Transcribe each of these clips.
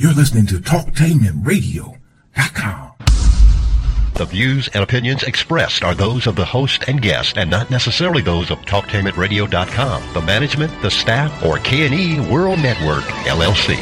You're listening to TalkTainmentRadio.com. The views and opinions expressed are those of the host and guest and not necessarily those of TalkTainmentRadio.com, the management, the staff, or K&E World Network, LLC.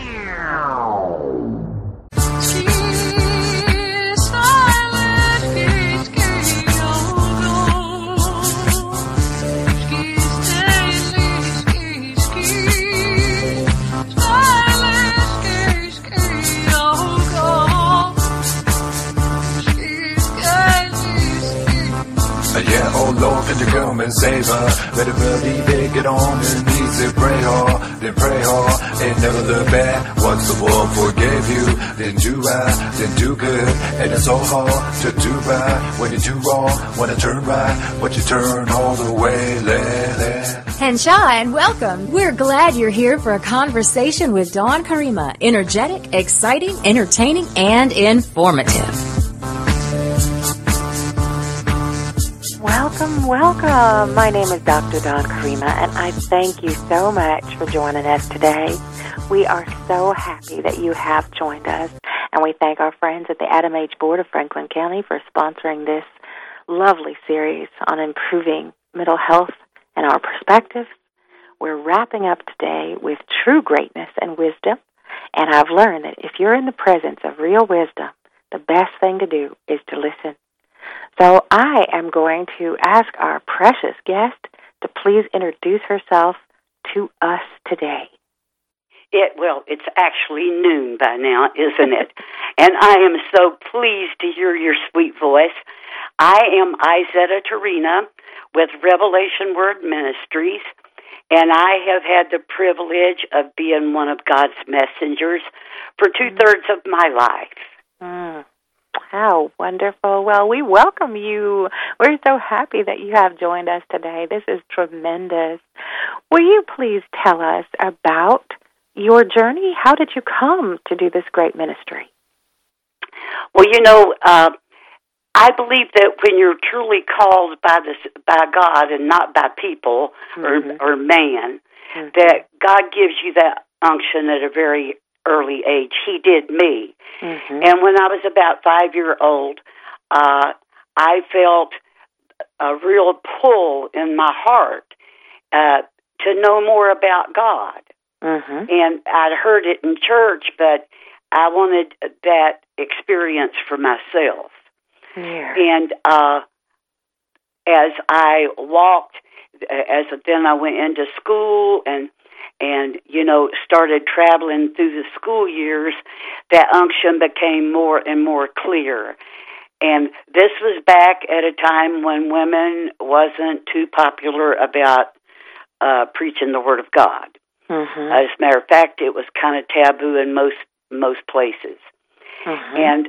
Lord, could you come and save her? Better believe it, get on your knees and pray hard, then pray hard, and never look back. Once the world forgave you, then do right, then do good, and it's so hard to do right. When you do wrong, wanna turn right, but you turn all the way left. Henshaw, and welcome. We're glad you're here for a conversation with Dawn Karima. Energetic, exciting, entertaining, and informative. Welcome. My name is Dr. Dawn Karima, and I thank you so much for joining us today. We are so happy that you have joined us, and we thank our friends at the Adam H. Board of Franklin County for sponsoring this lovely series on improving mental health and our perspectives. We're wrapping up today with true greatness and wisdom, and I've learned that if you're in the presence of real wisdom, the best thing to do is to listen. So I am going to ask our precious guest to please introduce herself to us today. It's actually noon by now, isn't it? And I am so pleased to hear your sweet voice. I am Izetta Tarina with Revelation Word Ministries, and I have had the privilege of being one of God's messengers for 2/3 of my life. How wonderful. Well, we welcome you. We're so happy that you have joined us today. This is tremendous. Will you please tell us about your journey? How did you come to do this great ministry? Well, I believe that when you're truly called by God and not by people or man, that God gives you that unction at a very early age. He did me. And when I was about 5 years old, I felt a real pull in my heart to know more about God. And I'd heard it in church, but I wanted that experience for myself. And as I walked, then I went into school and started traveling through the school years, that unction became more and more clear. And this was back at a time when women wasn't too popular about preaching the Word of God. As a matter of fact, it was kind of taboo in most places. And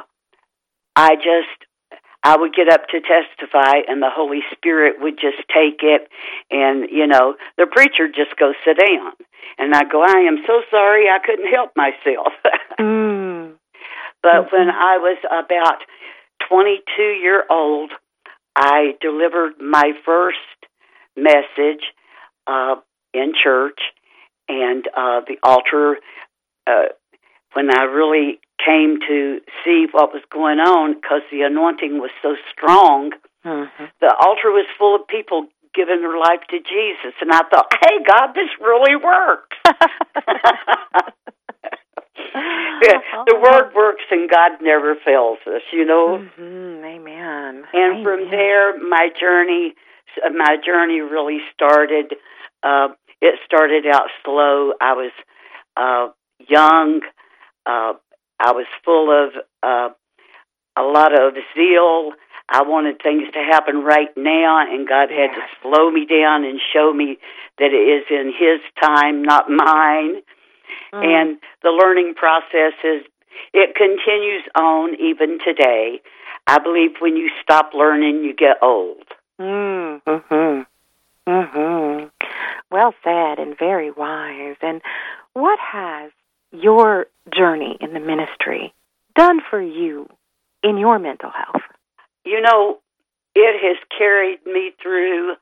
I would get up to testify, and the Holy Spirit would just take it, and, the preacher just go sit down. And I go, I am so sorry, I couldn't help myself. But when I was about 22 years old, I delivered my first message in church, and the altar, when I really came to see what was going on, because the anointing was so strong, the altar was full of people giving their life to Jesus. And I thought, hey, God, this really works. The Word works and God never fails us, Amen. And from there, my journey really started. It started out slow. I was young. I was full of a lot of zeal. I wanted things to happen right now, and God had to slow me down and show me that it is in His time, not mine. And the learning process it continues on even today. I believe when you stop learning, you get old. Well said and very wise. And what has your journey in the ministry done for you in your mental health? It has carried me through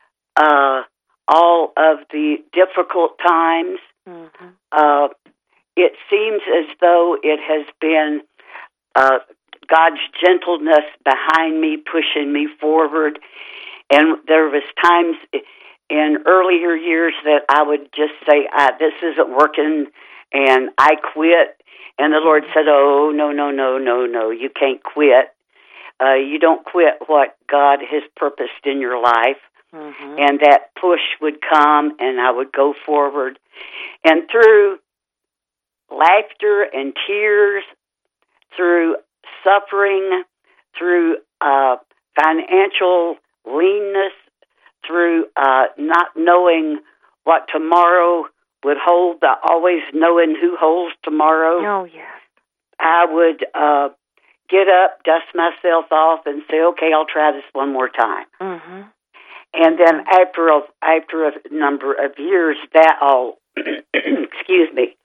all of the difficult times. it seems as though it has been God's gentleness behind me, pushing me forward. And there was times in earlier years that I would just say, this isn't working, and I quit. And the Lord said, oh, no, you can't quit. You don't quit what God has purposed in your life. Mm-hmm. And that push would come, and I would go forward. And through laughter and tears, through suffering, through financial leanness, through not knowing what tomorrow would hold, but always knowing who holds tomorrow. Oh, yes. I would get up, dust myself off, and say, okay, I'll try this one more time. Mm-hmm. And then after a number of years, that all, excuse me,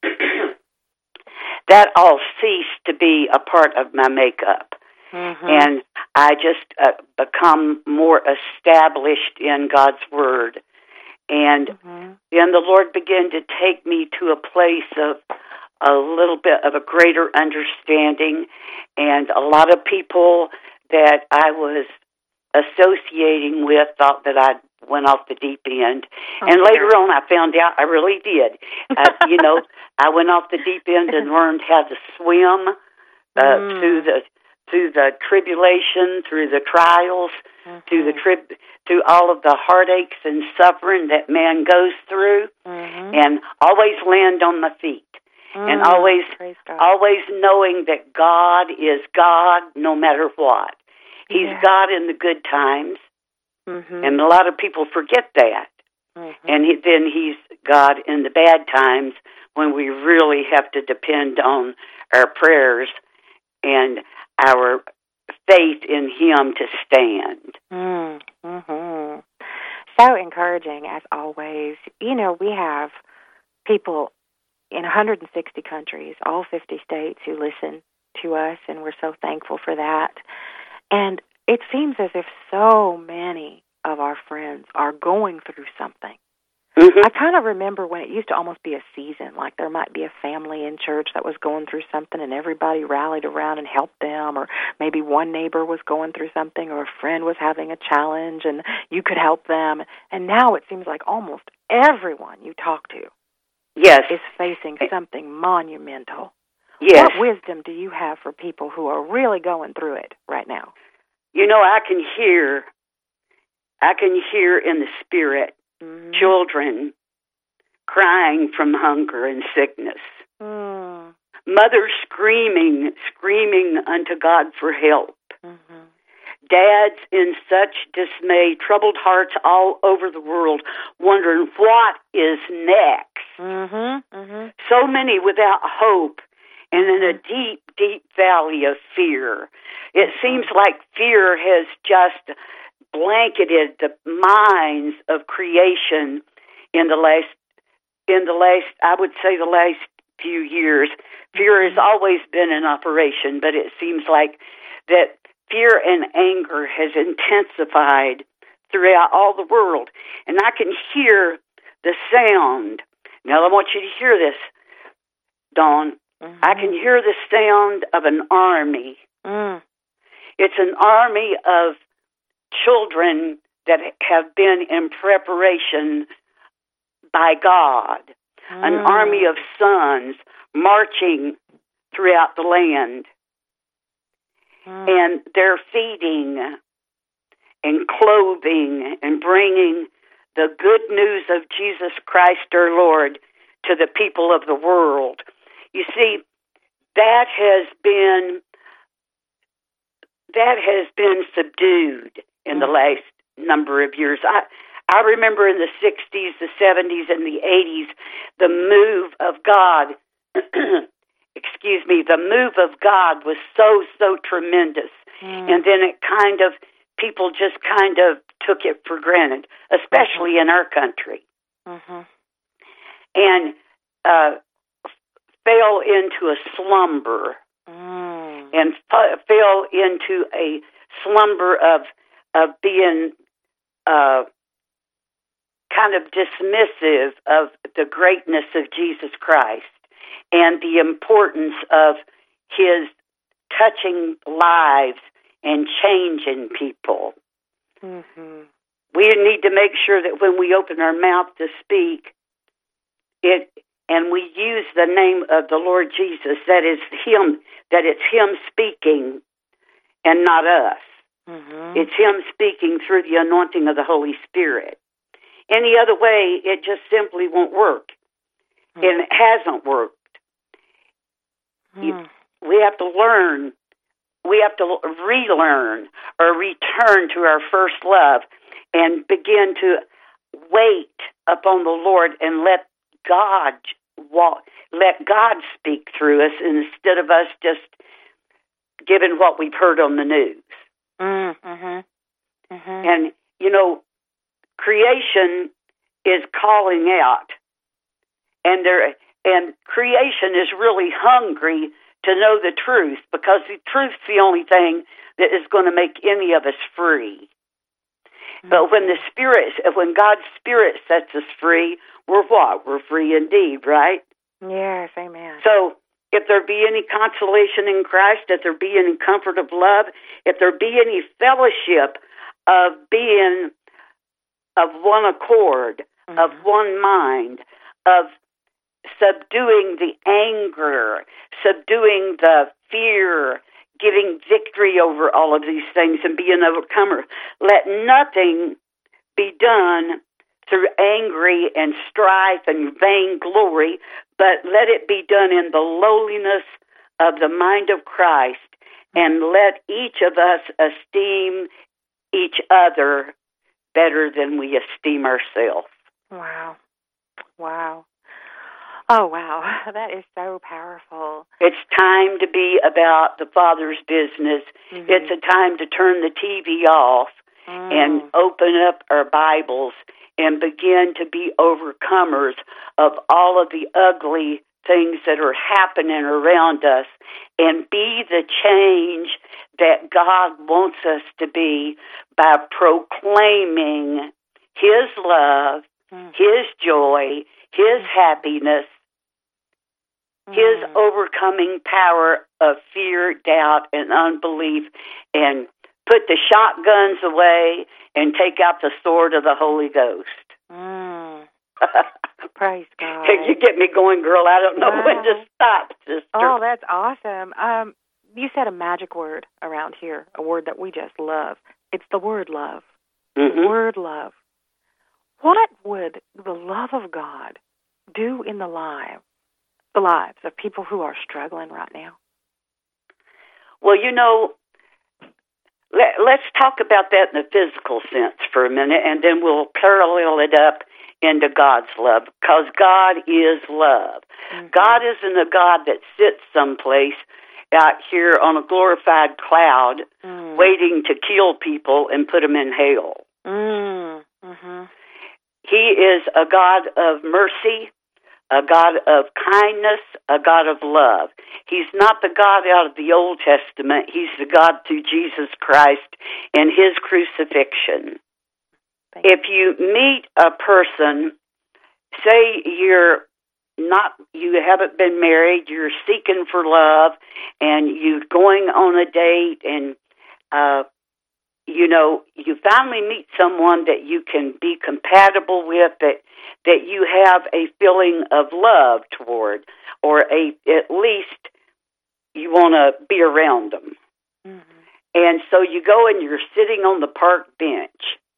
that all ceased to be a part of my makeup. Mm-hmm. And I just become more established in God's Word. And then the Lord began to take me to a place of a little bit of a greater understanding. And a lot of people that I was associating with thought that I went off the deep end. And later on I found out I really did. I went off the deep end and learned how to swim through the tribulation, through the trials, through all of the heartaches and suffering that man goes through, and always land on my feet. And always knowing that God is God no matter what. He's God in the good times, and a lot of people forget that. And then He's God in the bad times when we really have to depend on our prayers and our faith in Him to stand. So encouraging, as always. We have people in 160 countries, all 50 states, who listen to us, and we're so thankful for that. And it seems as if so many of our friends are going through something. I kind of remember when it used to almost be a season, like there might be a family in church that was going through something and everybody rallied around and helped them, or maybe one neighbor was going through something, or a friend was having a challenge and you could help them. And now it seems like almost everyone you talk to is facing something monumental. What wisdom do you have for people who are really going through it right now? I can hear in the spirit children crying from hunger and sickness. Mothers screaming unto God for help. Dads in such dismay, troubled hearts all over the world, wondering what is next. So many without hope and in a deep, deep valley of fear. It seems like fear has just blanketed the minds of creation in the last, I would say the last few years. Fear has always been in operation, but it seems like that fear and anger has intensified throughout all the world. And I can hear the sound. Now I want you to hear this, Dawn. I can hear the sound of an army. It's an army of children that have been in preparation by God. An army of sons marching throughout the land. And they're feeding and clothing and bringing the good news of Jesus Christ our Lord to the people of the world. You see, that has been subdued in the last number of years. I remember in the 60s, the 70s, and the 80s, the move of God, the move of God was so tremendous. And then people just kind of took it for granted, especially in our country. And fell into a slumber. And fell into a slumber of being kind of dismissive of the greatness of Jesus Christ and the importance of His touching lives and changing people. Mm-hmm. We need to make sure that when we open our mouth to speak, and we use the name of the Lord Jesus, that it's Him speaking and not us. Mm-hmm. It's Him speaking through the anointing of the Holy Spirit. Any other way, it just simply won't work. Mm-hmm. And it hasn't worked. Mm-hmm. We have to learn. We have to relearn or return to our first love and begin to wait upon the Lord and let God speak through us instead of us just giving what we've heard on the news. Mm-hmm. Mm-hmm. And, creation is calling out. And creation is really hungry to know the truth, because the truth's the only thing that is going to make any of us free. Mm-hmm. But when God's Spirit sets us free, we're what? We're free indeed, right? Yes, amen. So if there be any consolation in Christ, if there be any comfort of love, if there be any fellowship of being of one accord, mm-hmm. of one mind, of subduing the anger, subduing the fear, giving victory over all of these things and being an overcomer. Let nothing be done through angry and strife and vainglory, but let it be done in the lowliness of the mind of Christ, and let each of us esteem each other better than we esteem ourselves. Wow. Wow. Oh, wow. That is so powerful. It's time to be about the Father's business. Mm-hmm. It's a time to turn the TV off and open up our Bibles and begin to be overcomers of all of the ugly things that are happening around us, and be the change that God wants us to be by proclaiming His love, His joy, His happiness, His overcoming power of fear, doubt, and unbelief, and put the shotguns away and take out the sword of the Holy Ghost. Praise God. You get me going, girl. I don't know when to stop, sister. Oh, that's awesome. You said a magic word around here, a word that we just love. It's the word love. Mm-hmm. The word love. What would the love of God do in the lives of people who are struggling right now? Well, let's talk about that in the physical sense for a minute, and then we'll parallel it up into God's love, because God is love. Mm-hmm. God isn't a God that sits someplace out here on a glorified cloud waiting to kill people and put them in hell. Mm-hmm. He is a God of mercy, a God of kindness, a God of love. He's not the God out of the Old Testament. He's the God through Jesus Christ and His crucifixion. If you meet a person, say you haven't been married, you're seeking for love, and you're going on a date, and you finally meet someone that you can be compatible with, that you have a feeling of love toward, or at least you want to be around them. Mm-hmm. And so you go and you're sitting on the park bench,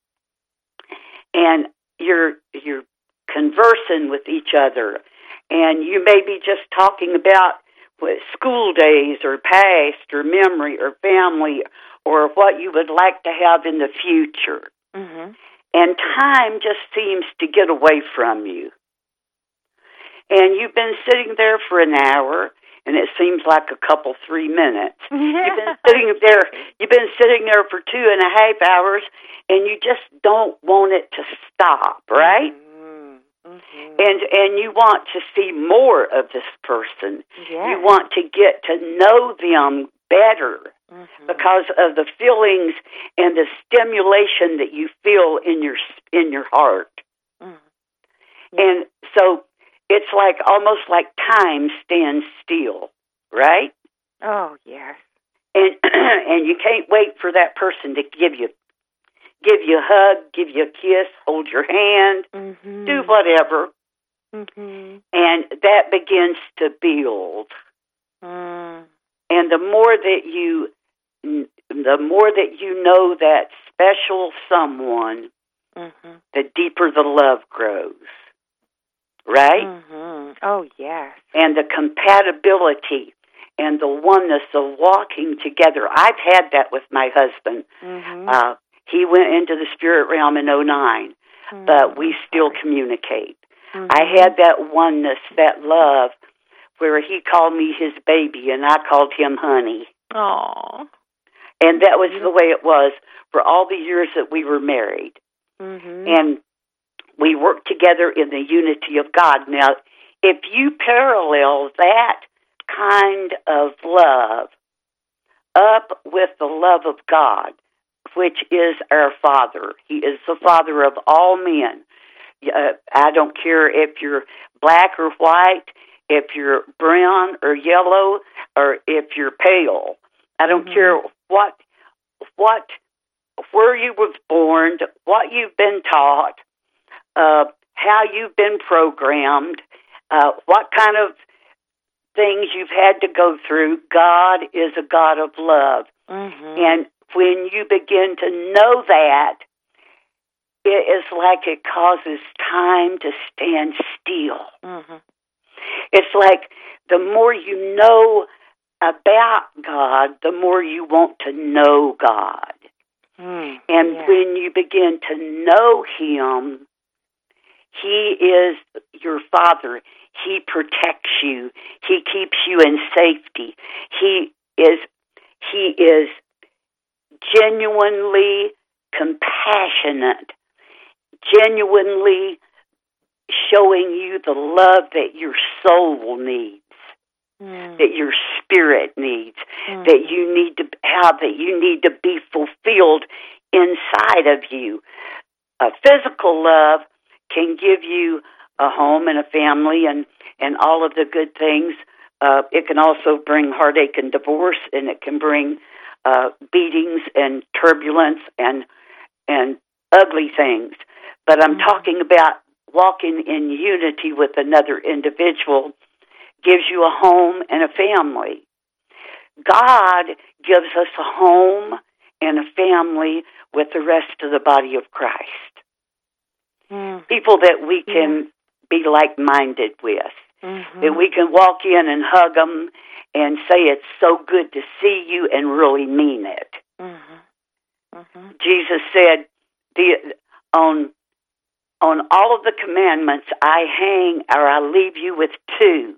and you're conversing with each other, and you may be just talking about school days or past or memory or family or what you would like to have in the future. Mm-hmm. And time just seems to get away from you. And you've been sitting there for an hour, and it seems like 3 minutes. You've been sitting there for 2.5 hours, and you just don't want it to stop, right? Mm-hmm. And you want to see more of this person. Yes. You want to get to know them better because of the feelings and the stimulation that you feel in your heart. Mm-hmm. And so it's like almost like time stands still, right? Oh, yes. And and you can't wait for that person to give you a hug, give you a kiss, hold your hand, do whatever. And that begins to build. And the more that you know that special someone, the deeper the love grows. Right? Oh, yes. And the compatibility and the oneness of walking together. I've had that with my husband. He went into the spirit realm in 2009, but we still communicate. I had that oneness, that love, where he called me his baby and I called him honey. Aww. And that was the way it was for all the years that we were married. And we worked together in the unity of God. Now, if you parallel that kind of love up with the love of God, which is our Father, He is the Father of all men. I don't care if you're black or white, if you're brown or yellow, or if you're pale. I don't care where you was born, what you've been taught, how you've been programmed, what kind of things you've had to go through. God is a God of love. And when you begin to know that, it is like it causes time to stand still. It's like the more you know about God, the more you want to know God. And when you begin to know Him, He is your Father. He protects you. He keeps you in safety. He is genuinely compassionate, genuinely showing you the love that your soul needs, that your spirit needs, that you need to have, that you need to be fulfilled inside of you. A physical love can give you a home and a family and all of the good things. It can also bring heartache and divorce, and it can bring beatings and turbulence and ugly things. But I'm talking about walking in unity with another individual gives you a home and a family. God gives us a home and a family with the rest of the body of Christ. People that we can be like-minded with, that we can walk in and hug them and say it's so good to see you and really mean it. Jesus said, on all of the commandments I hang, or I leave you with two.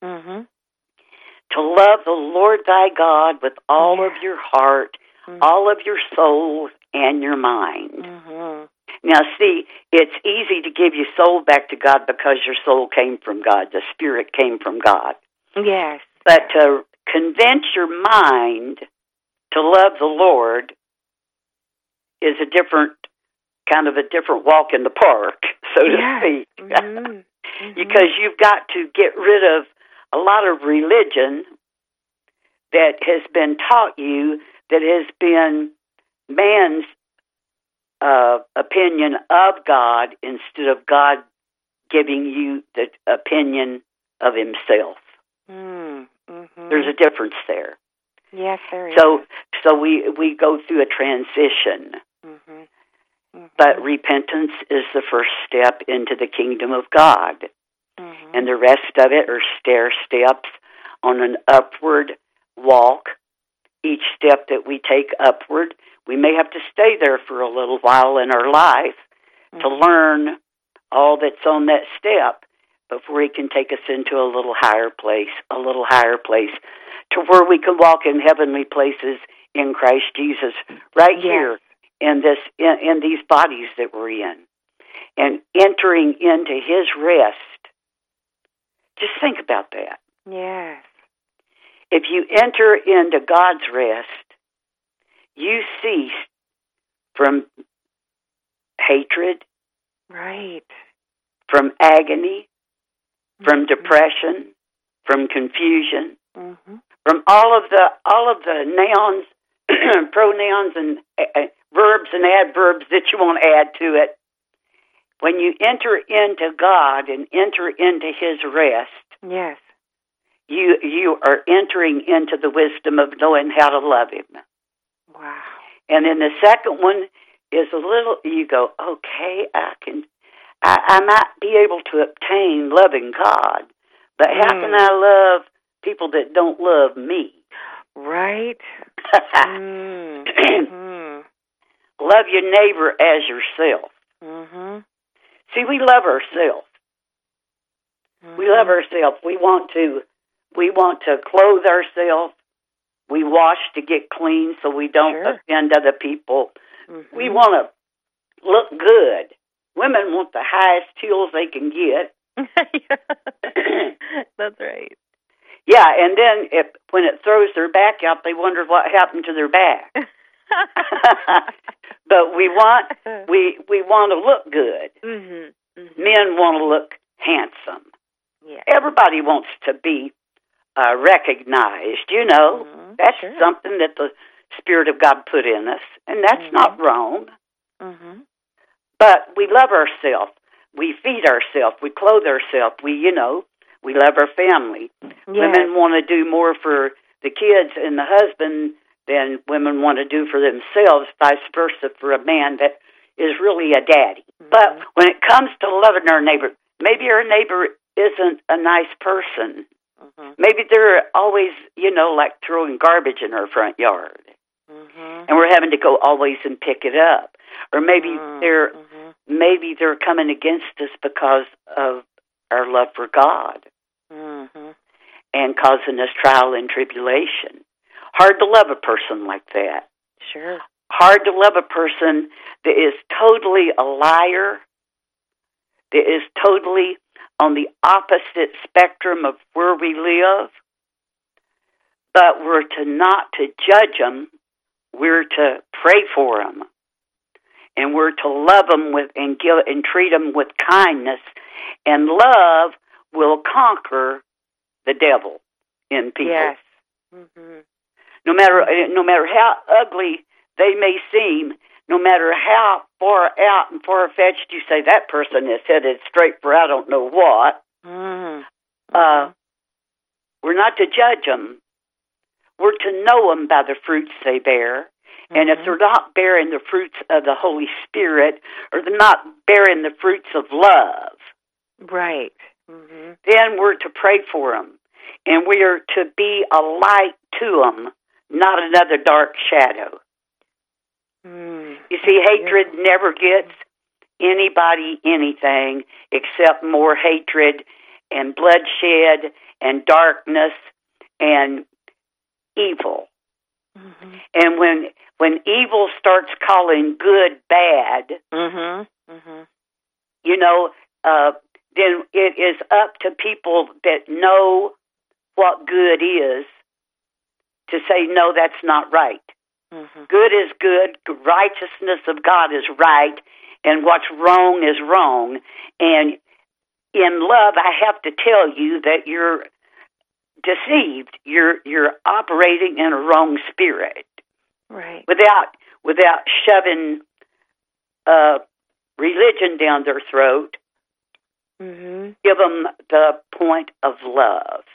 To love the Lord thy God with all of your heart, all of your soul, and your mind. Now, see, it's easy to give your soul back to God because your soul came from God. The Spirit came from God. Yes. But to convince your mind to love the Lord is a different walk in the park, so to speak. Because you've got to get rid of a lot of religion that has been taught you, that has been man's opinion of God instead of God giving you the opinion of Himself. There's a difference there. Yes, there is. So we go through a transition. But repentance is the first step into the kingdom of God. And the rest of it are stair steps on an upward walk. Each step that we take upward, we may have to stay there for a little while in our life to learn all that's on that step before He can take us into a little higher place, to where we can walk in heavenly places in Christ Jesus right here in these bodies that we're in. And entering into His rest. Just think about that. Yes. If you enter into God's rest, you cease from hatred, right, from agony, from depression, from confusion, Mm-hmm. from all of the nouns, pronouns, and verbs and adverbs that you want to add to it. When you enter into God and enter into His rest, Yes. you are entering into the wisdom of knowing how to love Him. Wow. And then the second one is a little, you go, okay, I might be able to obtain loving God, but how can I love people that don't love me? Right. Love your neighbor as yourself. Mm-hmm. See, we love ourselves. Mm-hmm. We love ourselves. We want to clothe ourselves. We wash to get clean so we don't offend other people. Mm-hmm. We want to look good. Women want the highest heels they can get. That's right. Yeah, and then when it throws their back out, they wonder what happened to their back. But we want to look good. Mm-hmm. Mm-hmm. Men want to look handsome. Yeah. Everybody wants to be recognized. You know, that's something that the Spirit of God put in us, and that's not wrong. Mm-hmm. But we love ourselves. We feed ourselves. We clothe ourselves. We love our family. Yes. Women want to do more for the kids and the husband than women want to do for themselves, vice versa for a man that is really a daddy. Mm-hmm. But when it comes to loving our neighbor, maybe our neighbor isn't a nice person. Mm-hmm. Maybe they're always, like throwing garbage in our front yard. Mm-hmm. And we're having to go always and pick it up. Or maybe they're coming against us because of our love for God. Mm-hmm. And causing us trial and tribulation. Hard to love a person like that. Sure. Hard to love a person that is totally a liar, that is totally on the opposite spectrum of where we live. But we're not to judge them. We're to pray for them. And we're to love them and treat them with kindness. And love will conquer the devil in people. Yes. Mm-hmm. No matter how ugly they may seem, no matter how far out and far-fetched you say that person is headed straight for I don't know what, we're not to judge them. We're to know them by the fruits they bear. And if they're not bearing the fruits of the Holy Spirit, or they're not bearing the fruits of love, right, then we're to pray for them. And we are to be a light to them, not another dark shadow. You see, hatred never gets anybody anything except more hatred and bloodshed and darkness and evil. Mm-hmm. And when evil starts calling good bad, then it is up to people that know what good is to say, no, that's not right. Mm-hmm. Good is good. Righteousness of God is right. And what's wrong is wrong. And in love, I have to tell you that you're deceived. You're operating in a wrong spirit. Right. Without shoving religion down their throat. Mm-hmm. Give them the point of love.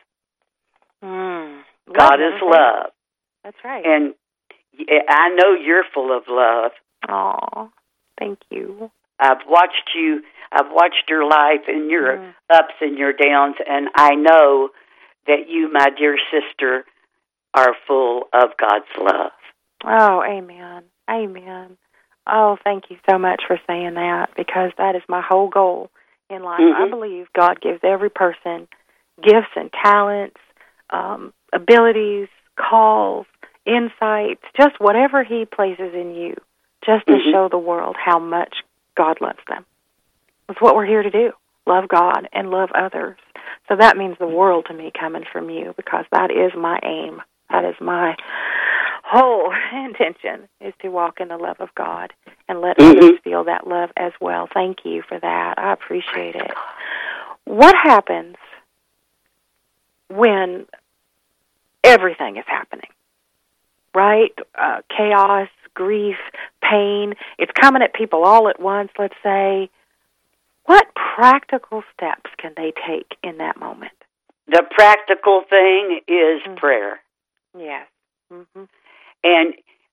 God is love. That's right. And I know you're full of love. Oh, thank you. I've watched your life and your ups and your downs, and I know that you, my dear sister, are full of God's love. Oh, amen. Amen. Oh, thank you so much for saying that, because that is my whole goal in life. Mm-hmm. I believe God gives every person gifts and talents, abilities, calls, insights, just whatever He places in you, just to show the world how much God loves them. That's what we're here to do, love God and love others. So that means the world to me coming from you, because that is my aim. That is my whole intention, is to walk in the love of God and let others feel that love as well. Thank you for that. I appreciate it. What happens when everything is happening, right? Chaos, grief, pain. It's coming at people all at once, let's say. What practical steps can they take in that moment? The practical thing is prayer. Yes. Mm-hmm. And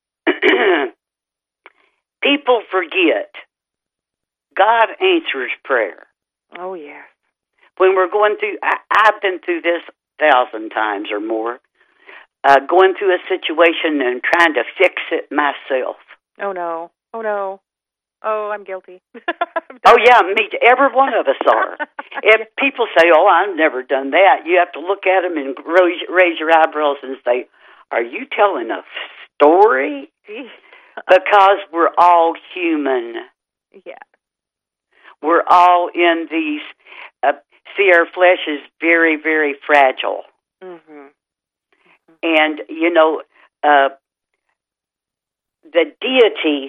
people forget God answers prayer. Oh, yes. When we're going through, I've been through this 1,000 times or more, going through a situation and trying to fix it myself. Oh, no. Oh, no. Oh, I'm guilty. Oh, yeah, me too. Every one of us are. If people say, oh, I've never done that, you have to look at them and raise your eyebrows and say, are you telling a story? Because we're all human. Yeah. We're all in these, see, our flesh is very, very fragile. Mm-hmm. And, you know, the deity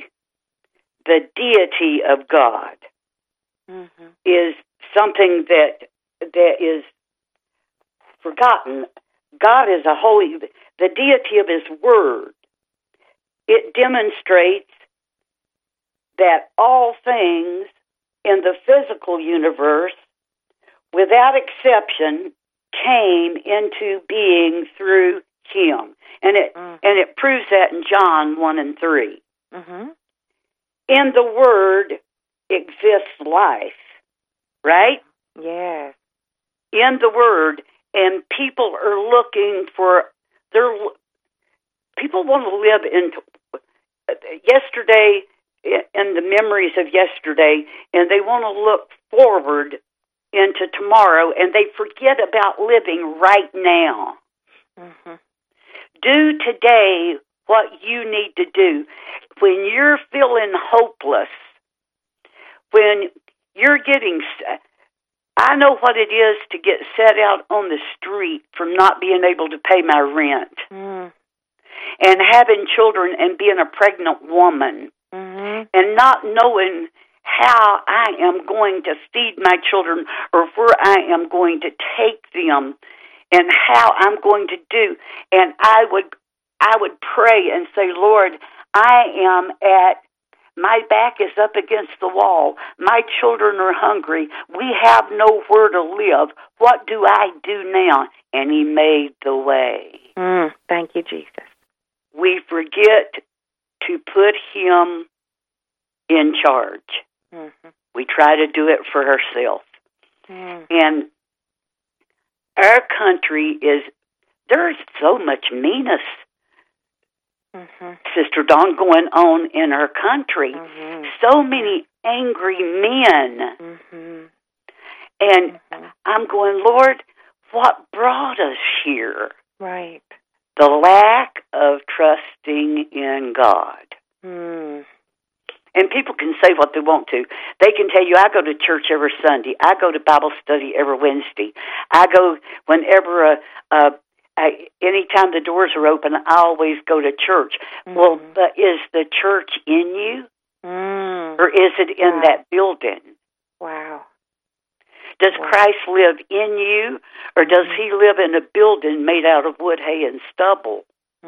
of God is something that is forgotten. God is a holy, the deity of His Word. It demonstrates that all things in the physical universe, without exception, came into being through Him. And it proves that in John 1 and 3. Mm-hmm. In the Word exists life, right? Yes. In the Word, and people are looking for, people want to live in yesterday, in the memories of yesterday, and they want to look forward into tomorrow, and they forget about living right now. Mm-hmm. Do today what you need to do. When you're feeling hopeless, when you're getting, I know what it is to get set out on the street from not being able to pay my rent, and having children and being a pregnant woman, and not knowing how I am going to feed my children or where I am going to take them and how I'm going to do. And I would pray and say, Lord, my back is up against the wall. My children are hungry. We have nowhere to live. What do I do now? And He made the way. Thank you, Jesus. We forget to put Him in charge. We try to do it for ourselves. And our country there's so much meanness, Sister Dawn, going on in our country. So many angry men. And I'm going, Lord, what brought us here? Right. The lack of trusting in God. And people can say what they want to. They can tell you, I go to church every Sunday. I go to Bible study every Wednesday. I go whenever, anytime the doors are open, I always go to church. Well, but is the church in you? Or is it in that building? Wow. Does Christ live in you? Or does He live in a building made out of wood, hay, and stubble?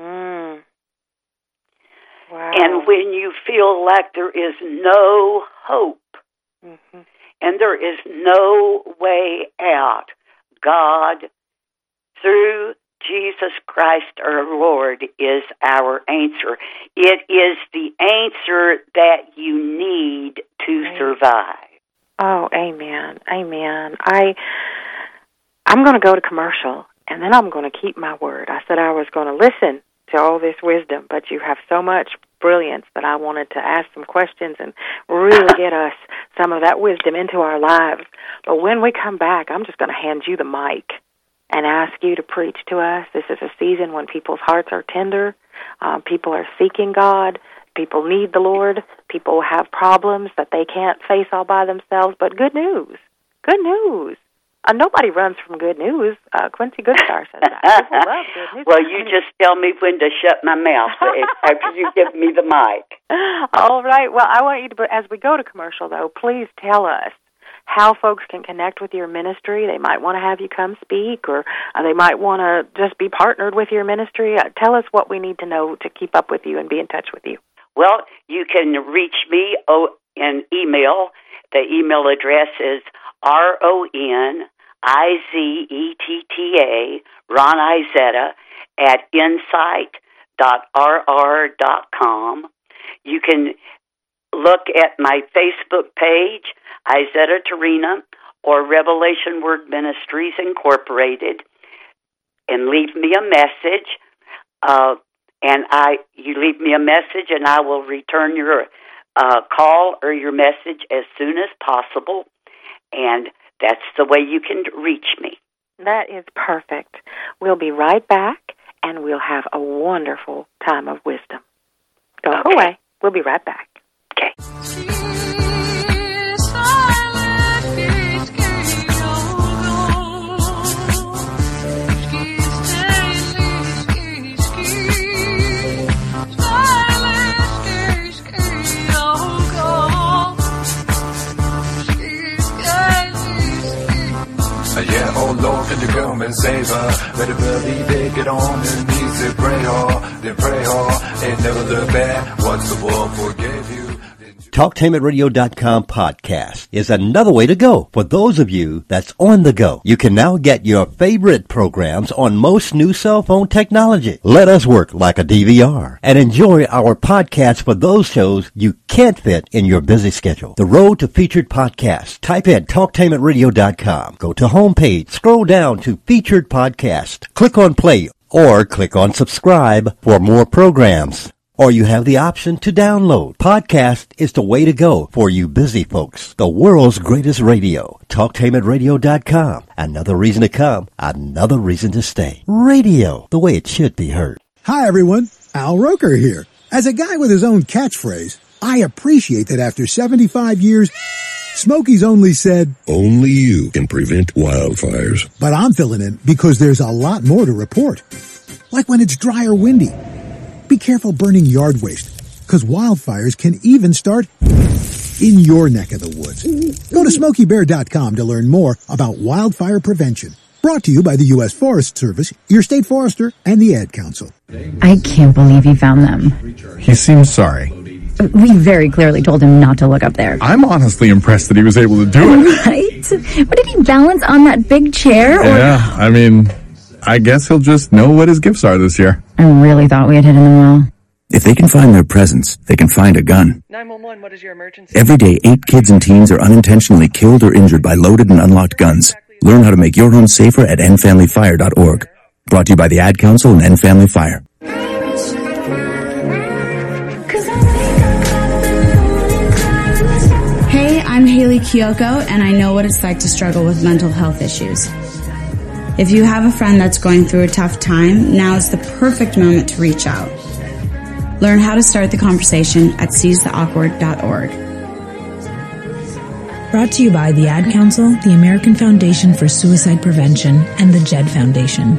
Wow. And when you feel like there is no hope and there is no way out, God, through Jesus Christ our Lord, is our answer. It is the answer that you need to survive. Oh, amen. Amen. I'm going to go to commercial, and then I'm going to keep my word. I said I was going to listen to all this wisdom, but you have so much brilliance that I wanted to ask some questions and really get us some of that wisdom into our lives. But when we come back, I'm just going to hand you the mic and ask you to preach to us. This is a season when people's hearts are tender. People are seeking God. People need the Lord. People have problems that they can't face all by themselves. But good news. Good news. Nobody runs from good news. Quincy Goodstar said that. People love good news. Well, you just tell me when to shut my mouth after you give me the mic. All right. Well, I want you to, as we go to commercial, though, please tell us how folks can connect with your ministry. They might want to have you come speak, or they might want to just be partnered with your ministry. Tell us what we need to know to keep up with you and be in touch with you. Well, you can reach me in email. The email address is RONIZETTA, Ron Izetta, at insight.rr.com. You can look at my Facebook page, Izetta Tarina, or Revelation Word Ministries Incorporated, and leave me a message. You leave me a message, and I will return your call or your message as soon as possible. And that's the way you can reach me. That is perfect. We'll be right back, and we'll have a wonderful time of wisdom. Don't go away. We'll be right back. Okay. Yeah, oh Lord, can you come and save her? Better believe it, get on their knees and pray hard, then pray hard, and never look back. Once the world forgave you. TalkTameRadio.com podcast is another way to go for those of you that's on the go. You can now get your favorite programs on most new cell phone technology. Let us work like a DVR and enjoy our podcast for those shows you can't fit in your busy schedule. The road to featured podcast. Type in TalkTameRadio.com. Go to homepage. Scroll down to featured podcast. Click on play or click on subscribe for more programs. Or you have the option to download. Podcast is the way to go for you busy folks. The world's greatest radio. TalkTameRadio.com. Another reason to come. Another reason to stay. Radio, the way it should be heard. Hi everyone, Al Roker here. As a guy with his own catchphrase, I appreciate that after 75 years, Smokey's only said, "Only you can prevent wildfires." But I'm filling in because there's a lot more to report. Like when it's dry or windy. Be careful burning yard waste, because wildfires can even start in your neck of the woods. Go to SmokeyBear.com to learn more about wildfire prevention. Brought to you by the U.S. Forest Service, your state forester, and the Ad Council. I can't believe he found them. He seems sorry. We very clearly told him not to look up there. I'm honestly impressed that he was able to do it. Right? But did he balance on that big chair? Yeah, I mean, I guess he'll just know what his gifts are this year. I really thought we had hit him well. If they can find their presents, they can find a gun. 911, what is your emergency? Every day, 8 kids and teens are unintentionally killed or injured by loaded and unlocked guns. Learn how to make your home safer at endfamilyfire.org. Brought to you by the Ad Council and End Family Fire. Hey, I'm Haley Kiyoko, and I know what it's like to struggle with mental health issues. If you have a friend that's going through a tough time, now is the perfect moment to reach out. Learn how to start the conversation at seizetheawkward.org. Brought to you by the Ad Council, the American Foundation for Suicide Prevention, and the JED Foundation.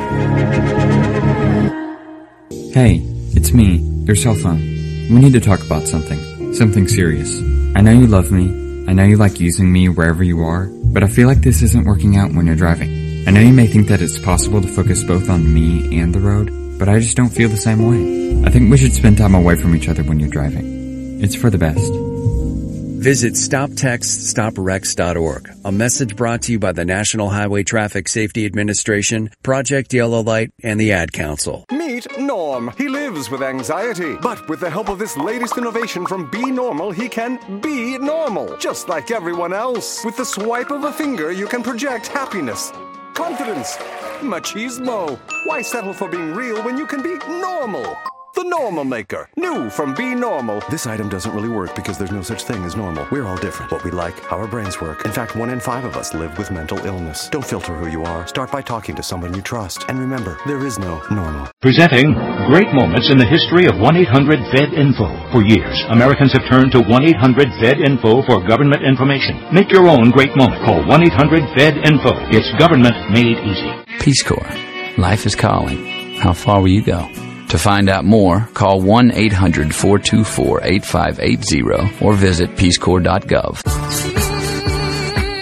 Hey, it's me, your cell phone. We need to talk about something serious. I know you love me. I know you like using me wherever you are, but I feel like this isn't working out when you're driving. I know you may think that it's possible to focus both on me and the road, but I just don't feel the same way. I think we should spend time away from each other when you're driving. It's for the best. Visit StopTextStopWrecks.org. A message brought to you by the National Highway Traffic Safety Administration, Project Yellow Light, and the Ad Council. Meet Norm. He lives with anxiety, but with the help of this latest innovation from Be Normal, he can be normal, just like everyone else. With the swipe of a finger, you can project happiness, confidence, machismo. Why settle for being real when you can be normal? The Normal Maker. New from Be Normal. This item doesn't really work because there's no such thing as normal. We're all different. What we like, how our brains work. In fact, 1 in 5 of us live with mental illness. Don't filter who you are. Start by talking to someone you trust. And remember, there is no normal. Presenting great moments in the history of 1-800-VED-INFO. For years, Americans have turned to 1-800-VED-INFO for government information. Make your own great moment. Call 1-800-VED-INFO. It's government made easy. Peace Corps. Life is calling. How far will you go? To find out more, call 1-800-424-8580 or visit peacecorps.gov.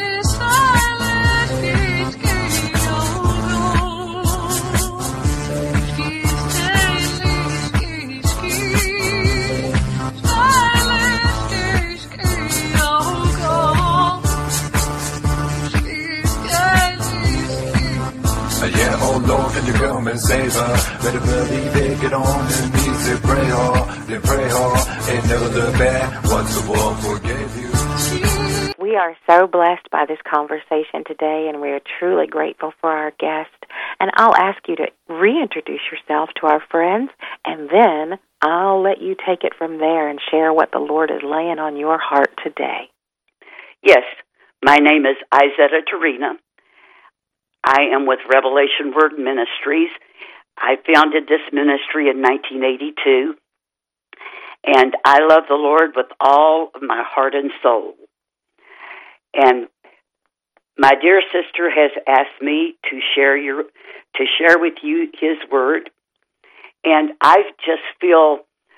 save her. Better believe it, get on your knees and pray hard, then pray hard, and never look back once the world forgave you. We are so blessed by this conversation today, and we are truly grateful for our guest. And I'll ask you to reintroduce yourself to our friends, and then I'll let you take it from there and share what the Lord is laying on your heart today. Yes, my name is Izetta Terina. I am with Revelation Word Ministries. I founded this ministry in 1982, and I love the Lord with all of my heart and soul. And my dear sister has asked me to share with you His Word, and I just feel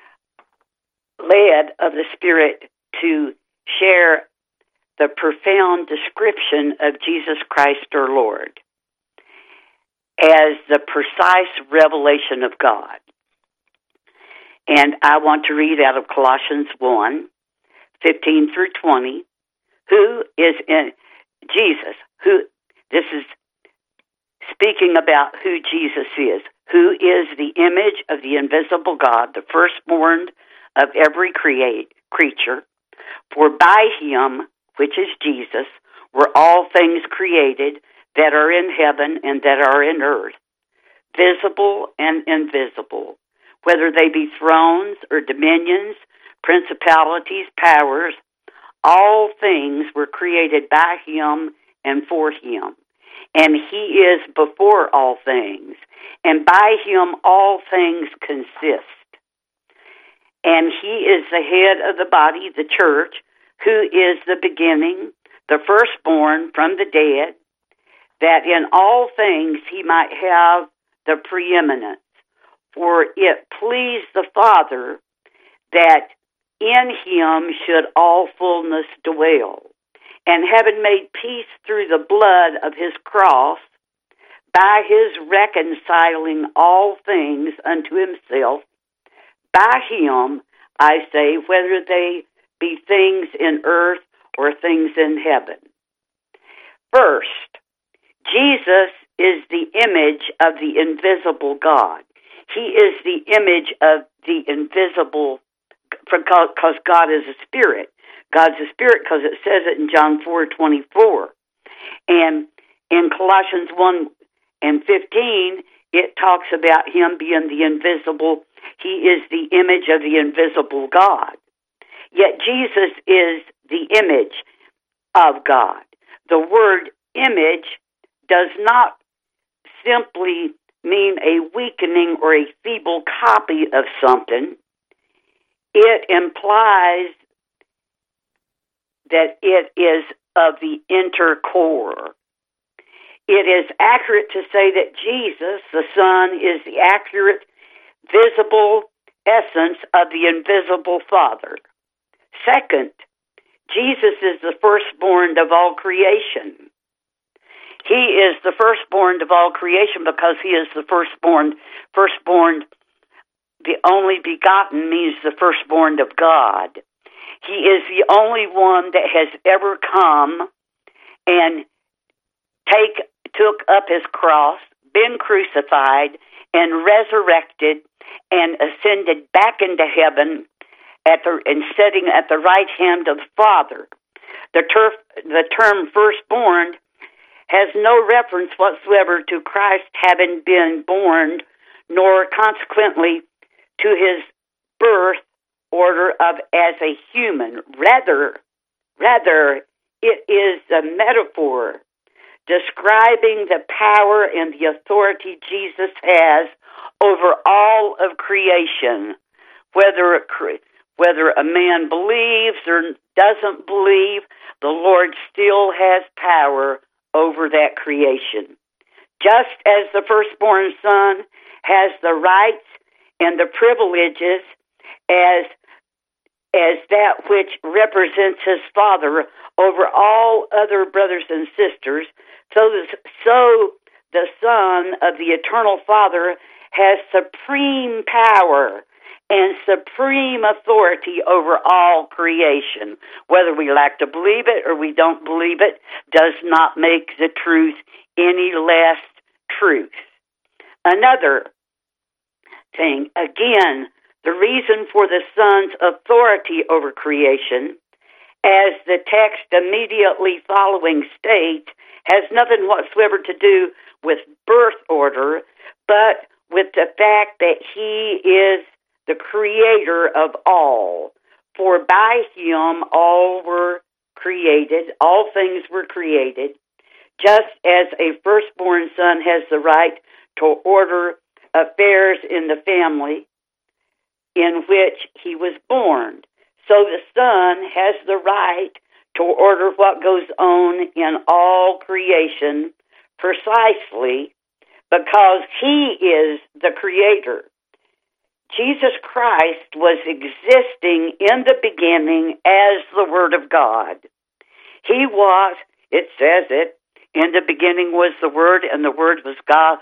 led of the Spirit to share the profound description of Jesus Christ our Lord as the precise revelation of God. And I want to read out of Colossians 1, 15 through 20. Who is in Jesus? This is speaking about who Jesus is. Who is the image of the invisible God, the firstborn of every creature. For by Him, which is Jesus, were all things created that are in heaven and that are in earth, visible and invisible, whether they be thrones or dominions, principalities, powers. All things were created by Him and for Him. And He is before all things. And by Him all things consist. And He is the head of the body, the church, who is the beginning, the firstborn from the dead, that in all things He might have the preeminence. For it pleased the Father that in Him should all fullness dwell. And having made peace through the blood of His cross, by His reconciling all things unto Himself, by Him, I say, whether they be things in earth or things in heaven. First, Jesus is the image of the invisible God. He is the image of the invisible, because God is a spirit. God's a spirit because it says it in John 4:24. And in Colossians 1 and 15, it talks about Him being the invisible. He is the image of the invisible God. Yet Jesus is the image of God. The word image does not simply mean a weakening or a feeble copy of something. It implies that it is of the inner core. It is accurate to say that Jesus, the Son, is the accurate, visible essence of the invisible Father. Second, Jesus is the firstborn of all creation. He is the firstborn of all creation because He is the firstborn. The only begotten means the firstborn of God. He is the only one that has ever come and took up His cross, been crucified, and resurrected, and ascended back into heaven and sitting at the right hand of the Father. The term firstborn has no reference whatsoever to Christ having been born, nor consequently to His birth order as a human. Rather, it is a metaphor describing the power and the authority Jesus has over all of creation, whether a man believes or doesn't believe, the Lord still has power over that creation. Just as the firstborn son has the rights and the privileges as that which represents his father over all other brothers and sisters, so the Son of the Eternal Father has supreme power and supreme authority over all creation. Whether we like to believe it or we don't believe it does not make the truth any less truth. Another thing, again, the reason for the Son's authority over creation, as the text immediately following states, has nothing whatsoever to do with birth order, but with the fact that he is the creator of all. For by him all were created, all things were created, just as a firstborn son has the right to order affairs in the family in which he was born. So the Son has the right to order what goes on in all creation precisely because he is the creator. Jesus Christ was existing in the beginning as the Word of God. He was, it says it, in the beginning was the Word, and the Word was God,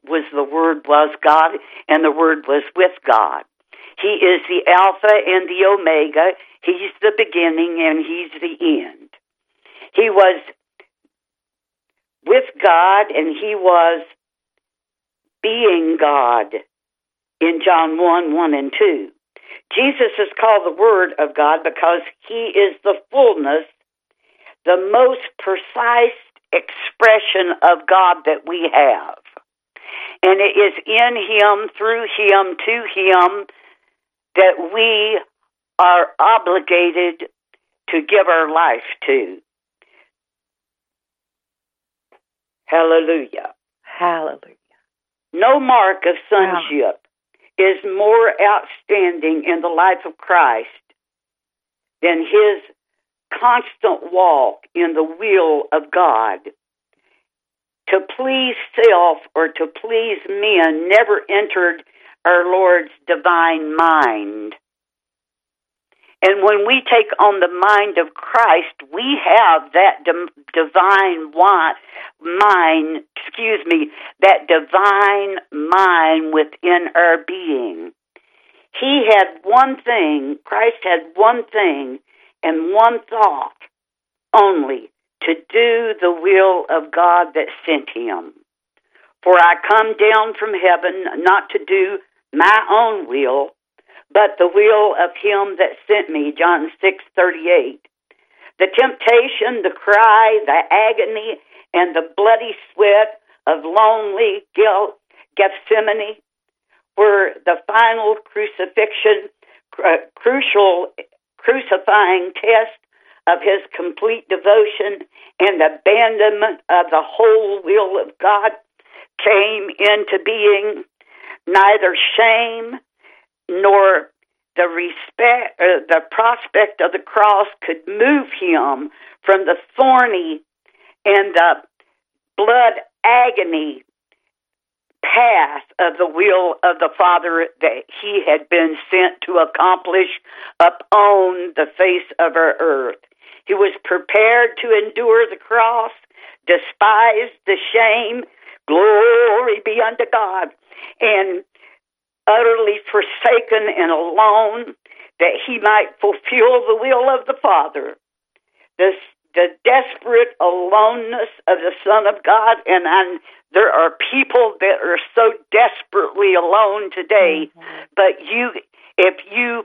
and the Word was with God. He is the Alpha and the Omega. He's the beginning and he's the end. He was with God and he was being God in John 1 and 2. Jesus is called the Word of God because he is the fullness, the most precise expression of God that we have. And it is in him, through him, to him, that we are obligated to give our life to. Hallelujah. Hallelujah. No mark of sonship is more outstanding in the life of Christ than his constant walk in the will of God. To please self or to please men never entered our Lord's divine mind. And when we take on the mind of Christ, we have that divine mind, that divine mind within our being. He had one thing, Christ had one thing and one thought only, to do the will of God that sent him. For I come down from heaven not to do my own will, but the will of him that sent me, John 6:38. The temptation, the cry, the agony, and the bloody sweat of lonely Gethsemane were the final crucifixion, crucial crucifying test of his complete devotion and abandonment of the whole will of God came into being. Neither shame nor the prospect of the cross could move him from the thorny and the blood agony path of the will of the Father that he had been sent to accomplish upon the face of our earth. He was prepared to endure the cross, despise the shame, glory be unto God, and utterly forsaken and alone, that he might fulfill the will of the Father. The desperate aloneness of the Son of God, and there are people that are so desperately alone today, but if you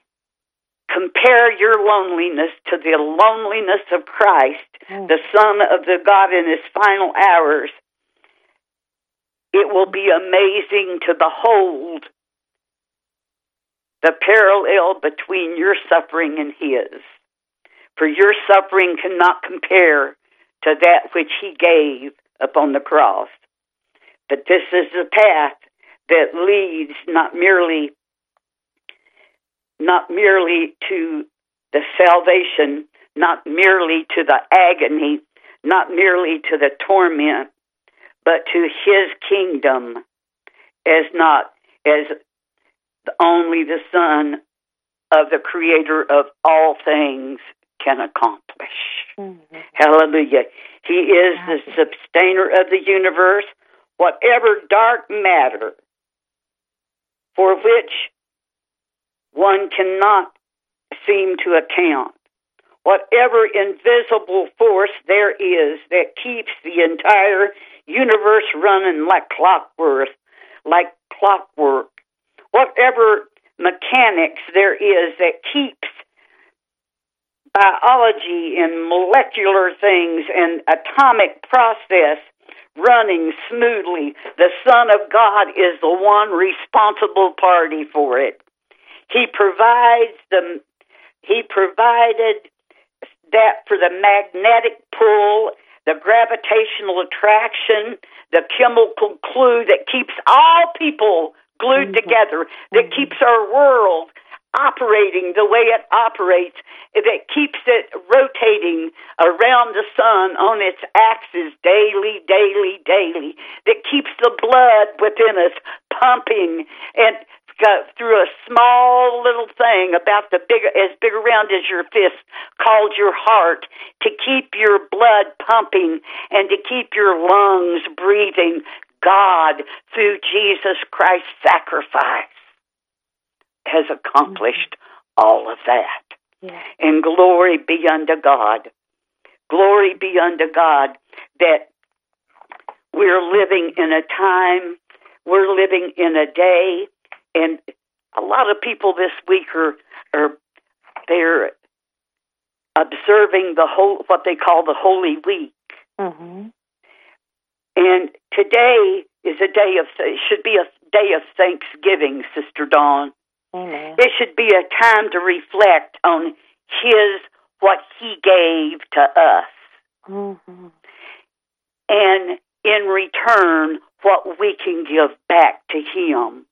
compare your loneliness to the loneliness of Christ, the Son of the God in his final hours, it will be amazing to behold the parallel between your suffering and his. For your suffering cannot compare to that which he gave upon the cross. But this is the path that leads not merely to the salvation, not merely to the agony, not merely to the torment, but to his kingdom as only the Son of the Creator of all things can accomplish. Mm-hmm. Hallelujah. He is the sustainer of the universe. Whatever dark matter for which one cannot seem to account, whatever invisible force there is that keeps the entire universe running like clockwork, like clockwork. Whatever mechanics there is that keeps biology and molecular things and atomic process running smoothly, the Son of God is the one responsible party for it. He provided that for the magnetic pull, the gravitational attraction, the chemical glue that keeps all people glued together, that keeps our world operating the way it operates, that keeps it rotating around the sun on its axis daily, that keeps the blood within us pumping and through a small little thing about as big around as your fist called your heart, to keep your blood pumping and to keep your lungs breathing. God, through Jesus Christ's sacrifice, has accomplished all of that. Yeah. And glory be unto God. Glory be unto God that we're living in a time, we're living in a day, and a lot of people this week they're observing what they call the Holy Week. Mm-hmm. And today is should be a day of thanksgiving, Sister Dawn. Amen. It should be a time to reflect on what He gave to us. Mm-hmm. And in return, what we can give back to Him.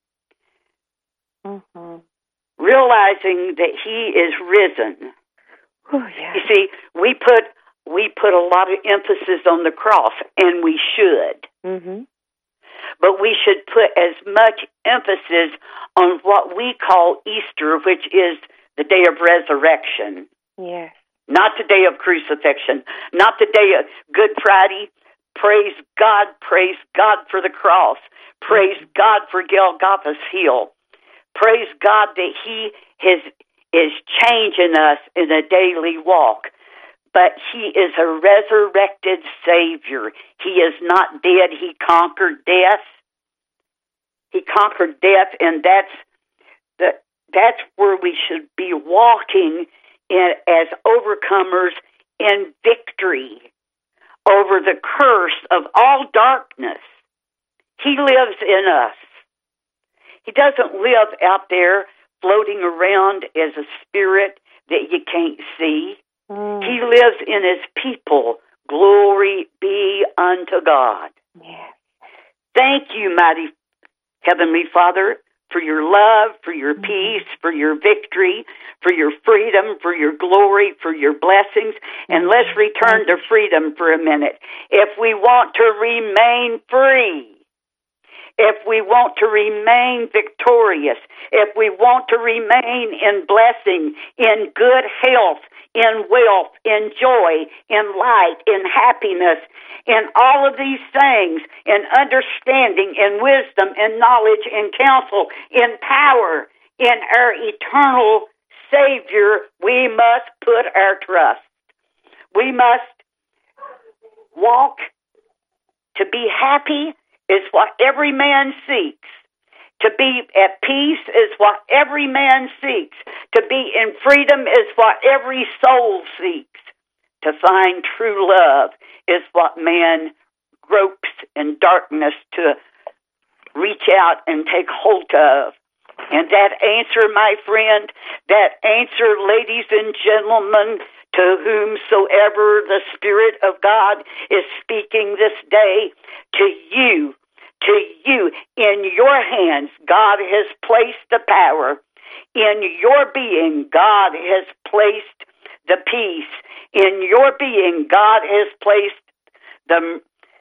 Mm-hmm. Realizing that He is risen. Oh, yeah. You see, we put a lot of emphasis on the cross, and we should. Mm-hmm. But we should put as much emphasis on what we call Easter, which is the day of resurrection. Yes. Not the day of crucifixion, not the day of Good Friday. Praise God for the cross. Praise God for Golgotha's Hill. Praise God that He is changing us in a daily walk. But He is a resurrected Savior. He is not dead. He conquered death. He conquered death, and that's where we should be walking as overcomers in victory over the curse of all darkness. He lives in us. He doesn't live out there floating around as a spirit that you can't see. He lives in His people. Glory be unto God. Yes. Thank you, mighty Heavenly Father, for your love, for your peace, for your victory, for your freedom, for your glory, for your blessings. And let's return to freedom for a minute. If we want to remain free, if we want to remain victorious, if we want to remain in blessing, in good health, in wealth, in joy, in light, in happiness, in all of these things, in understanding, in wisdom, in knowledge, in counsel, in power, in our eternal Savior, we must put our trust. We must walk. To be happy is what every man seeks. To be at peace is what every man seeks. To be in freedom is what every soul seeks. To find true love is what man gropes in darkness to reach out and take hold of. And that answer, my friend, that answer, ladies and gentlemen, to whomsoever the Spirit of God is speaking this day, to you, in your hands, God has placed the power. In your being, God has placed the peace. In your being, God has placed the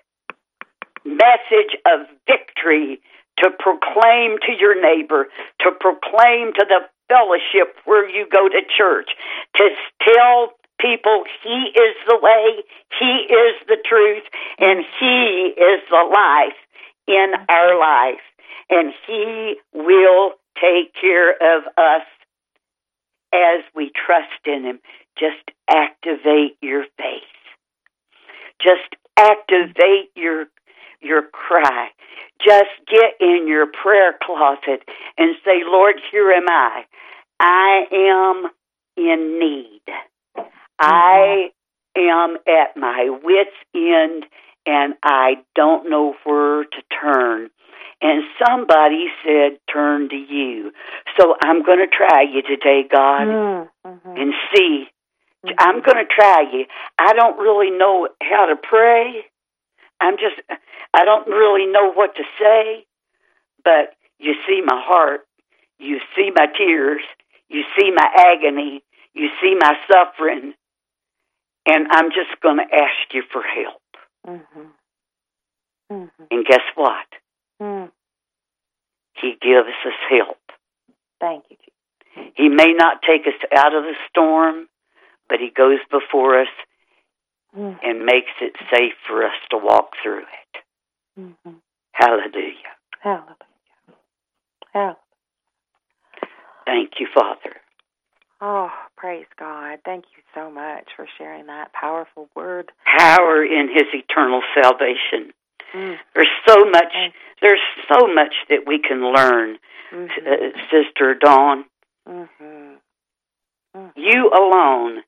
message of victory to proclaim to your neighbor, to proclaim to the fellowship where you go to church, to tell people He is the way, He is the truth, and He is the life in our life. And He will take care of us as we trust in Him. Just activate your faith. Just activate your cry. just get in your prayer closet and say, Lord, here am I. I am in need. I am at my wit's end, and I don't know where to turn. And somebody said, turn to you. So I'm going to try you today, God, and see. I'm going to try you. I don't really know how to pray. I don't really know what to say, but you see my heart. You see my tears. You see my agony. You see my suffering. And I'm just going to ask you for help. And guess what? He gives us help. Thank you, Jesus. He may not take us out of the storm, but he goes before us and makes it safe for us to walk through it. Hallelujah. Hallelujah. Hallelujah. Thank you, Father. Oh, praise God. Thank you so much for sharing that powerful word. Power in his eternal salvation. There's so much that we can learn, Sister Dawn. You alone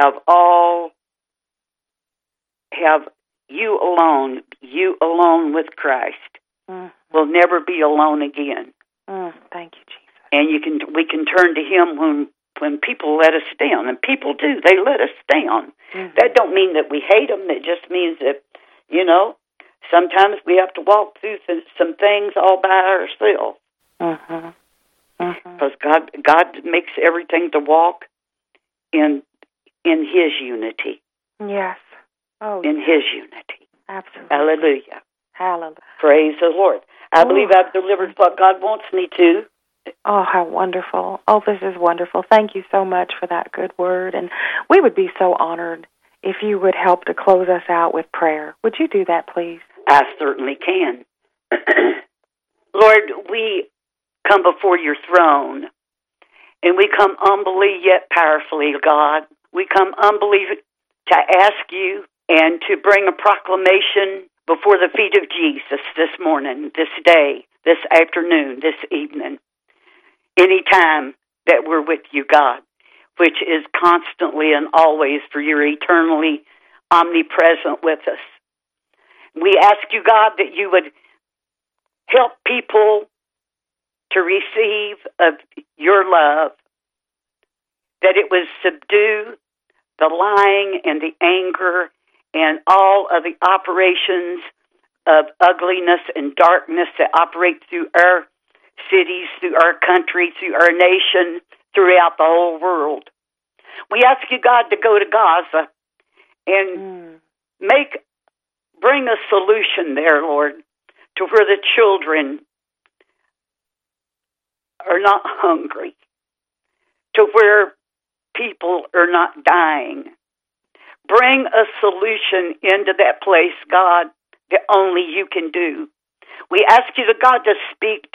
you alone with Christ will never be alone again. Thank you, Jesus. And we can turn to him when people let us down, and people do. They let us down. That don't mean that we hate them. It just means that, sometimes we have to walk through some things all by ourselves. Because God makes everything to walk in his unity. Yes. Oh, in his unity. Absolutely. Hallelujah. Hallelujah. Praise the Lord. I believe I've delivered what God wants me to. Oh, how wonderful. Oh, this is wonderful. Thank you so much for that good word. And we would be so honored if you would help to close us out with prayer. Would you do that, please? I certainly can. Lord, we come before your throne, and we come humbly yet powerfully, God. We come humbly to ask you and to bring a proclamation before the feet of Jesus this morning, this day, this afternoon, this evening, any time that we're with you, God, which is constantly and always, for you're eternally omnipresent with us. We ask you, God, that you would help people to receive of your love, that it would subdue the lying and the anger and all of the operations of ugliness and darkness that operate through our cities, through our country, through our nation, throughout the whole world. We ask you, God, to go to Gaza and bring a solution there, Lord, to where the children are not hungry, to where people are not dying. Bring a solution into that place, God, that only you can do. We ask you, God, to speak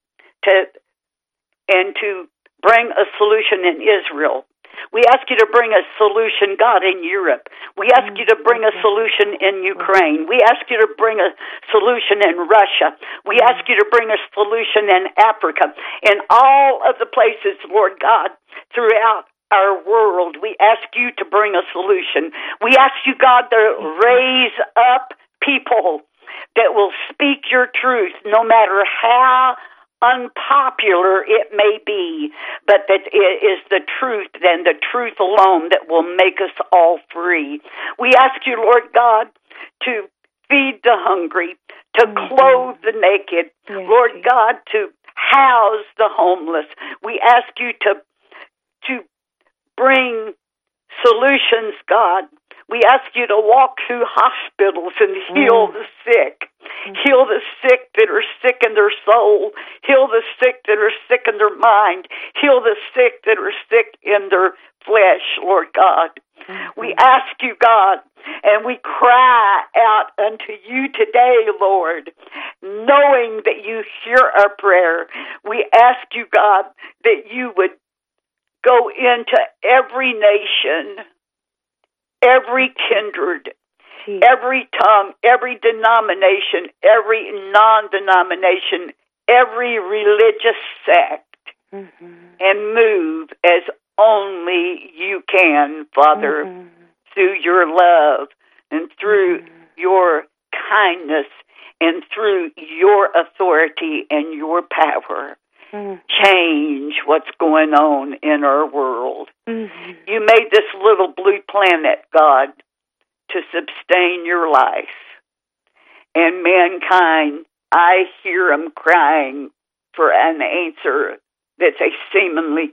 and to bring a solution in Israel. We ask you to bring a solution, God, in Europe. We ask you to bring a solution in Ukraine. We ask you to bring a solution in Russia. We ask you to bring a solution in Africa. In all of the places, Lord God, throughout our world, we ask you to bring a solution. We ask you, God, to raise up people that will speak your truth, no matter how unpopular it may be, but that it is the truth and the truth alone that will make us all free. We ask you, Lord God, to feed the hungry, to clothe the naked, Lord God, to house the homeless. We ask you to bring solutions, God. We ask you to walk through hospitals and heal the sick. Heal the sick that are sick in their soul. Heal the sick that are sick in their mind. Heal the sick that are sick in their flesh, Lord God. We ask you, God, and we cry out unto you today, Lord, knowing that you hear our prayer. We ask you, God, that you would go into every nation, every kindred, every tongue, every denomination, every non-denomination, every religious sect, and move as only you can, Father, through your love and through your kindness and through your authority and your power. Change what's going on in our world. You made this little blue planet, God, to sustain your life. And mankind, I hear them crying for an answer that they seemingly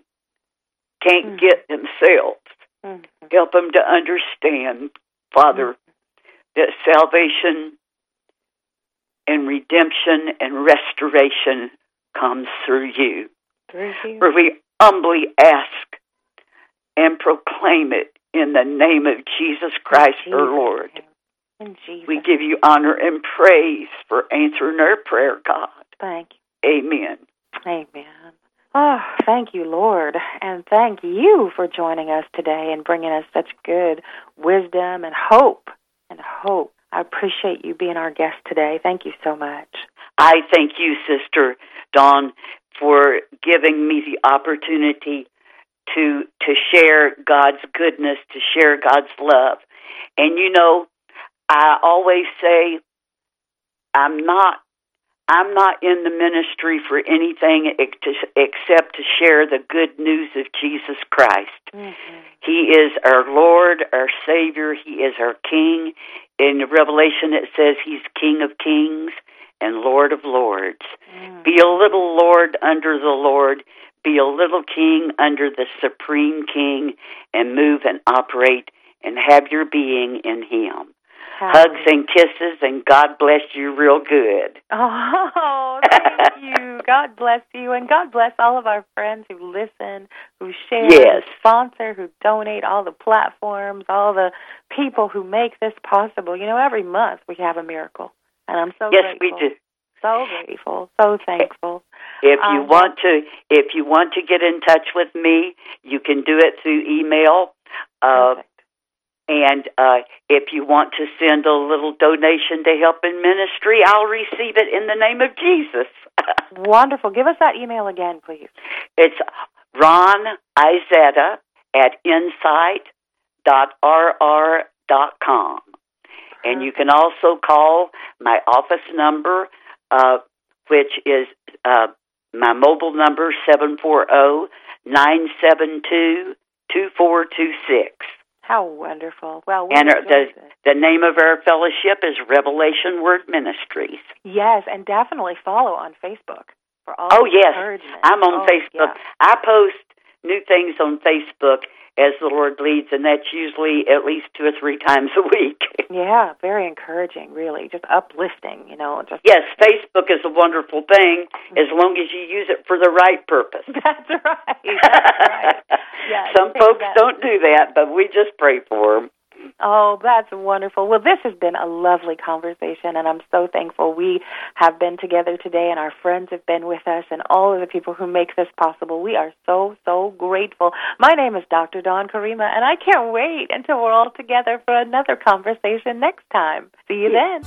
can't get themselves. Help them to understand, Father, that salvation and redemption and restoration comes through you. For we humbly ask and proclaim it in the name of Jesus Christ, our Lord. We give you honor and praise for answering our prayer, God. Thank you. Amen. Amen. Oh, thank you, Lord. And thank you for joining us today and bringing us such good wisdom and hope. I appreciate you being our guest today. Thank you so much. I thank you, Sister Dawn, for giving me the opportunity to share God's goodness, to share God's love. And you know, I always say I'm not in the ministry for anything except to share the good news of Jesus Christ. He is our Lord, our Savior. He is our King. In Revelation it says He's King of Kings and Lord of Lords. Be a little Lord under the Lord. Be a little king under the Supreme King, and move and operate and have your being in Him. Hugs and kisses, and God bless you real good. Oh, thank you. God bless you, and God bless all of our friends who listen, who share, who sponsor, who donate, all the platforms, all the people who make this possible. You know, every month we have a miracle, and I'm so grateful. Yes, we do. So grateful, so thankful. If you want to get in touch with me, you can do it through email. And if you want to send a little donation to help in ministry, I'll receive it in the name of Jesus. Wonderful. Give us that email again, please. It's Ron Izetta at insight.rr.com. And you can also call my office number, which is my mobile number, 740-972-2426. How wonderful. Well, and the name of our fellowship is Revelation Word Ministries. Yes, and definitely follow on Facebook for all encouragement. I'm on Facebook. Yeah. I post new things on Facebook as the Lord leads, and that's usually at least 2 or 3 times a week. Yeah, very encouraging, really, just uplifting, you know. Yes, Facebook is a wonderful thing as long as you use it for the right purpose. That's right. That's right. Yeah, some folks don't do that, but we just pray for them. Oh, that's wonderful. Well, this has been a lovely conversation, and I'm so thankful we have been together today, and our friends have been with us, and all of the people who make this possible. We are so, so grateful. My name is Dr. Dawn Karima, and I can't wait until we're all together for another conversation next time. See you then.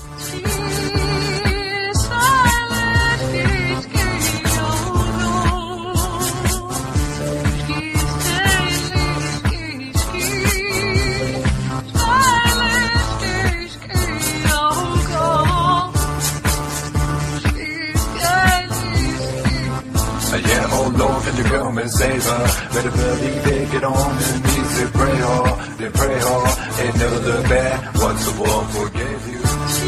Yeah, oh Lord, can you come and save her? Better believe it, get on your knees and pray hard, then pray hard, and never look back once the world forgave you.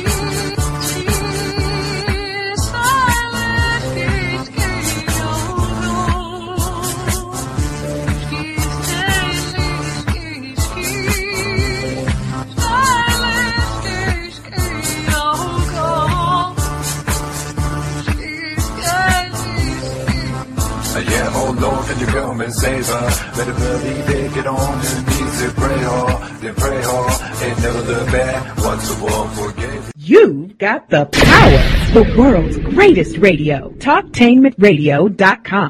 Yeah, oh Lord, can you come and save her? Better believe it, get on your knees and pray hard, then pray hard, and never look back once the world forgave you. You've got the power, the world's greatest radio, TalkTainmentRadio.com.